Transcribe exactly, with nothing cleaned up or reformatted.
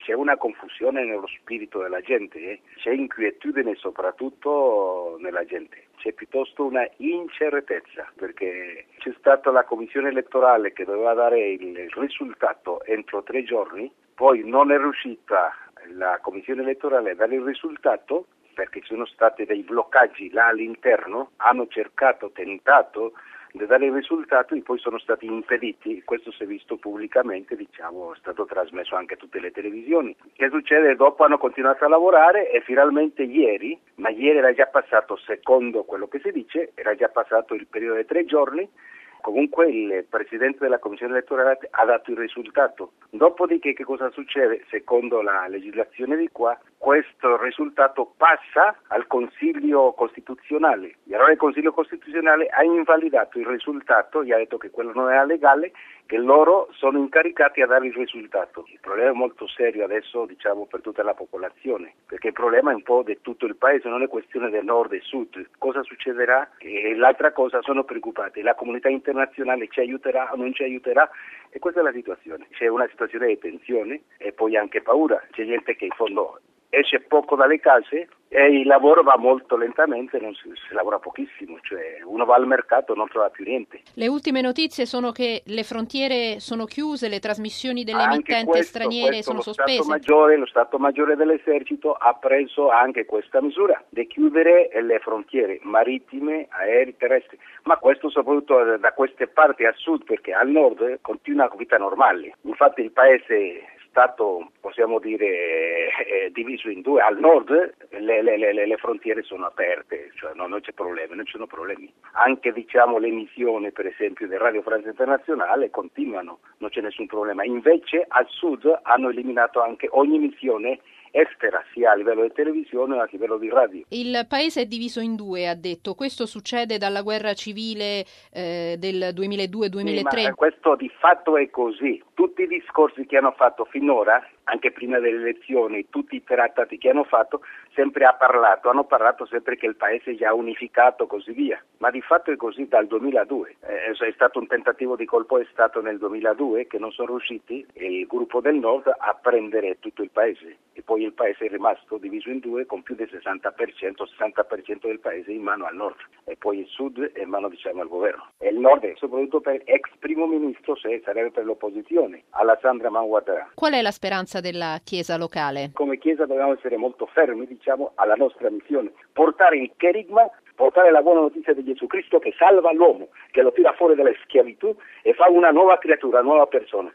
c'è una confusione nello spirito della gente, eh? C'è inquietudine soprattutto nella gente, c'è piuttosto una incertezza, perché c'è stata la commissione elettorale che doveva dare il risultato entro tre giorni, poi non è riuscita la commissione elettorale a dare il risultato perché ci sono stati dei bloccaggi là all'interno, hanno cercato, tentato di dare il risultato e poi sono stati impediti. Questo si è visto pubblicamente, diciamo, è stato trasmesso anche a tutte le televisioni. Che succede? Dopo hanno continuato a lavorare e finalmente ieri, ma ieri era già passato, secondo quello che si dice, era già passato il periodo di tre giorni, comunque il Presidente della Commissione elettorale ha dato il risultato. Dopodiché che cosa succede? Secondo la legislazione di qua, questo risultato passa al Consiglio Costituzionale. E allora il Consiglio Costituzionale ha invalidato il risultato e ha detto che quello non era legale, che loro sono incaricati a dare il risultato. Il problema è molto serio adesso, diciamo, per tutta la popolazione, perché il problema è un po' di tutto il paese, non è questione del nord e sud. Cosa succederà? E l'altra cosa, sono preoccupati, la comunità internazionale ci aiuterà o non ci aiuterà? E questa è la situazione. C'è una situazione di tensione e poi anche paura. C'è gente che in fondo esce poco dalle case e il lavoro va molto lentamente, non si, si lavora pochissimo, cioè uno va al mercato e non trova più niente. Le ultime notizie sono che le frontiere sono chiuse, le trasmissioni delle anche emittenti questo, straniere questo, sono lo sospese. Stato Maggiore, lo Stato Maggiore dell'Esercito ha preso anche questa misura di chiudere le frontiere marittime, aeree, terrestri, ma questo soprattutto da queste parti a sud, perché al nord continua la vita normale. Infatti il paese stato, possiamo dire, eh, diviso in due. Al nord le, le, le, le frontiere sono aperte, cioè no, non c'è problemi, non ci sono problemi. Anche diciamo le emissioni, per esempio, del Radio France Internazionale continuano, non c'è nessun problema. Invece al sud hanno eliminato anche ogni emissione estera, sia a livello di televisione che a livello di radio. Il paese è diviso in due, ha detto. Questo succede dalla guerra civile eh, del duemiladue duemilatré. Sì, ma questo di fatto è così. Tutti i discorsi che hanno fatto finora, anche prima delle elezioni, tutti i trattati che hanno fatto, sempre ha parlato, hanno parlato sempre che il paese è già unificato, così via. Ma di fatto è così dal duemiladue. Eh, è stato un tentativo di colpo di Stato nel duemiladue che non sono riusciti, e il gruppo del nord, a prendere tutto il paese. E poi il paese è rimasto diviso in due con più del sessanta per cento, sessanta per cento del paese in mano al nord e poi il sud è in mano diciamo al governo. E il nord è soprattutto per ex primo ministro, se sarebbe per l'opposizione, Alassane Ouattara. Qual è la speranza della Chiesa locale? Come Chiesa dobbiamo essere molto fermi, diciamo, alla nostra missione, portare il cherigma, portare la buona notizia di Gesù Cristo che salva l'uomo, che lo tira fuori dalla schiavitù e fa una nuova creatura, una nuova persona.